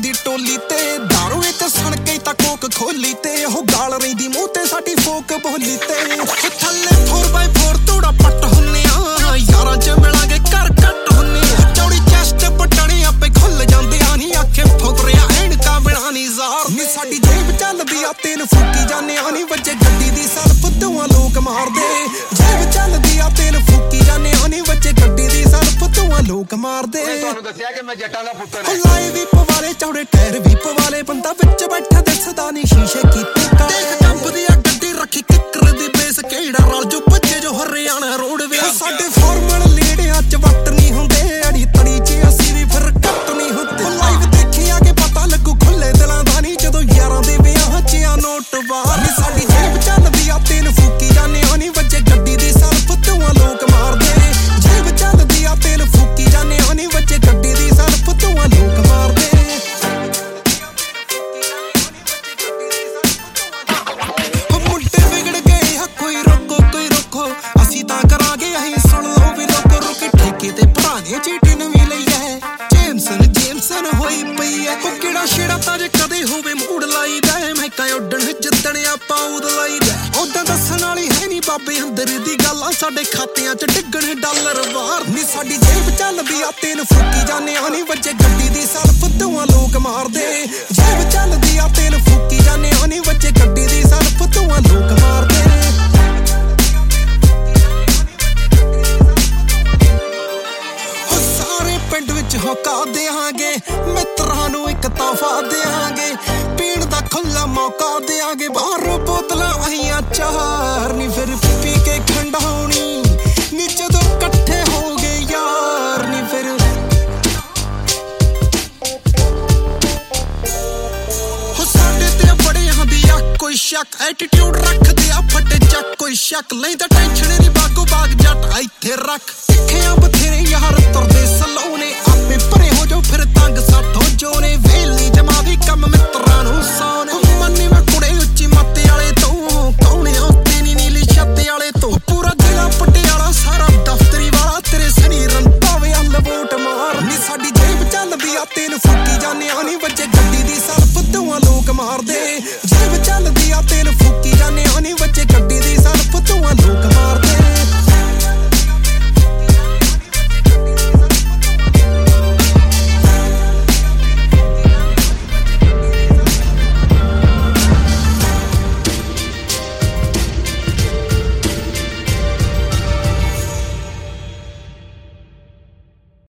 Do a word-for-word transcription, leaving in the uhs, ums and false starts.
दी टोली ते दारू विच सण के तां कोक खोली ते ओह गाल रहिंदी मूंह ते साडी फोक बोली ते थल्ले फोर बाय फोर तोड़ा पट हुन्ने आ यारां च मिलांगे कर कट हुन्ने चौड़ी चेस्ट बटणे आपे खुल जांदे आ नी आखे फुकरिया ऐनका बिना नी जार नी साडी जेब चलदी आ तेल फूकी जाने आ नी वज्जे गड्डी दी सल्फ धुआं लोक मारदे जेब चलदी आ तेल फूकी जाने आ नी वज्जे गड्डी दी सल्फ धुआं लोक मारदे ਤੁਹਾਨੂੰ ਦੱਸਿਆ ਕਿ ਮੈਂ ਜੱਟਾਂ ਦਾ ਪੁੱਤਰ ਹਾਂ ਲਾਈ ਵੀ ਪਵਾਲੇ ਚੌੜੇ ਟਾਇਰ ਵੀ ਪਵਾਲੇ ਬੰਦਾ ਵਿੱਚ ਬੈਠਾ ਦਿਸਦਾ ਨੀ ਸ਼ੀਸ਼ੇ ਕੀਤੇ ਕਾ ਦੇਖ ਕੰਬਦੀ ਆ ਗੱਡੀ ਰੱਖੀ ਕਿੱਕਰ ਦੀ ਬੇਸ ਕਿਹੜਾ ਰਲ ਜੋ ਬੱਚੇ ਜੋ ਹਰਿਆਣਾ ਰੋਡਵੇ ਸਾਡੇ ਫਾਰਮਲ ਲੀੜਿਆਂ ਚ ਵੱਟ ਨਹੀਂ ਹੁੰਦੇ ਅੜੀ ਤੜੀ ਚ ਅਸੀਂ ਵੀ ਫਿਰ ਕੱਟ ਨਹੀਂ ਹੁੰਦੇ ਲਾਈਵ ਦੇਖਿਆ ਕਿ ਪਤਾ ਲੱਗੂ ਖੁੱਲੇ ਦਿਲਾਂ ਦਾ ਨਹੀਂ ਜਦੋਂ ਯਾਰਾਂ ਦੇ ਵਿਆਹ ਚ ਆ ਨੋਟ ਬਾਹਰ ਨੀ ਸਾਡੀ ਜੇਬ ਚੱਲਦੀ ਆ ਤੇਲ ਫੂਕੀ ਜਾਨੇ ਆ ਨੀ ਵੱਜੇ ਗੱਡੀ ਦੀ ਸਲਫ ਧੂਆਂ ਲੋਕ ਮਾਰਦੇ ਜੇਬ ਚੱਲਦੀ ਆ ਤੇਲ ਫੂਕੀ ਜਾਨੇ ਆ ਨੀ ਵੱਜੇ ਗੱਡੀ ਦੀ ਸਲਫ ਧੂਆਂ ਲੋਕ ਮਾਰਦੇ ਮੁੰਡੇ ਵਿਗੜ ਗਏ ਆ ਕੋਈ ਰੋਕੋ ਕੋਈ ਰੋਕੋ ਅਸੀਂ ਤਾਂ ਕਰਾਂਗੇ ਅਸੀਂ ਸੁਣ ਲਓ ਵੀ ਲੋਕੋ ਰੁਕੇ ਠੇਕੇ ਤੇ ਭਰਾਣੇ ਚੀਟੀ ਨਵੀਂ ਲਈ ਐ ਜੇਮਸਨ ਜੇਮਸਨ ਹੋਈ ਪਈ ਐ ਉਹ ਕਿਹੜਾ ਛੇੜਾ ਤਾਂ ਜੇ ਕਦੇ ਹੋਵੇ ਮੂਡ ਲਾਈਦਾ ਮੈਂ ਕਾ ਉੱਡਣ ਜਿੱਦਣ ਆਪਾਂ ਉਦ ਲਾਈਦਾ ਉਦਾਂ ਦੱਸਣ ਵਾਲੀ ਹੈ ਨੀ ਬਾਬੇ ਅੰਦਰ ਦੀ ਗੱਲਾਂ ਸਾਡੇ ਖਾਤਿਆਂ ਚ ਡਿੱਗਣ ਡਾਲਰ ਬਾਹਰ ਨੀ ਸਾਡੀ ਜੇਬ ਚੱਲਦੀ ਆ ਤੇਲ ਫੂਕੀ ਜਾਨੇ ਆ ਨੀ ਵੱਜੇ ਗੱਡੀ ਦੀ ਸਲਫ ਧੂਆਂ ਲੋਕ ਮਾਰਦੇ ਜੇਬ ਚੱਲਦੀ ਆ ਤੇਲ ਫੂਕੀ ਜਾਨੇ ਆ ਨੀ ਵੱਜੇ ਗੱਡੀ ਦੀ ਸਲਫ ਧੂਆਂ ਲੋਕ ਮਾਰਦੇ ਹੋ ਸਾਰੇ ਪਿੰਡ ਵਿੱਚ ਹੋਕਾ ਦੇਾਂਗੇ ਮਿੱਤਰਾਂ ਨੂੰ ਇੱਕ ਤੋਹਫਾ ਦੇਾਂਗੇ ਪੀਣ ਦਾ ਖੁੱਲਾ ਮੌਕਾ ਦੇਾਂਗੇ ਬਾਹਰੋਂ ਬੋਤਲਾਂ ਆਈਆਂ ਚਾਰ ਨੀ ਫਿਰ ਪੀ ਕੇ ਖੰਡਾਉਣੀ ਨੀ ਜਦੋਂ ਇਕੱਠੇ ਹੋ ਗਏ ਯਾਰ ਨੀ ਫਿਰ ਹੋ ਸਾਡੇ ਤੇ ਬੜੇ ਹੁੰਦੀ ਆ ਕੋਈ ਸ਼ੱਕ ਐਟੀਟਿਊਡ ਰੱਖਦੇ ਆ ਫੱਟੇ ਚੱਕ ਕੋਈ ਸ਼ੱਕ ਲੈਂਦਾ ਟੈਨਸ਼ਨ ਨੀ ਬਾਗੋ ਬਾਗ ਜੱਟ ਇੱਥੇ ਰੱਖ ਸਿੱਖਿਆ ਬਥੇਰੇ ਯਾਰ ਤੁਰਦੇ ਸਲੋਨੇ ਆਪੇ ਭਰੇ ਹੋ ਜਾਓ ਫਿਰ ਤੰਗ ਸਾਠੋ ਜੋਨੇ ਵੇਲੀ ਜਮਾ ਵੀ ਕੰਮ ਮਿੱਤਰਾਂ ਨੂੰ ਸੌਨੇ ਮੰਨੀ ਮੈਂ ਕੁੜੇ ਉੱਚੀ ਮੱਤੇ ਵਾਲੇ ਤੋਂ ਕੌਣੇ ਉੱਤੇ ਨੀ ਨੀਲੀ ਛੱਤੇ ਵਾਲੇ ਤੋਂ ਪੂਰਾ ਜ਼ਿਲ੍ਹਾ ਪਟਿਆਲਾ ਸਾਰਾ ਦਫ਼ਤਰੀ ਵਾਲਾ ਤੇਰੇ ਸਨੀ ਰੰਤਾਵੇ ਹੱਲ ਵੋਟ ਮਾਰ ਨੀ ਸਾਡੀ ਜੇਬ ਚੱਲਦੀ ਆ ਤੇਲ ਫੂਕੀ ਜਾਨੇ ਆ ਨੀ ਵੱਜੇ ਗੱਡੀ ਦੀ ਸਲਫ ਧੂਆਂ ਲੋਕ ਮਾਰਦੇ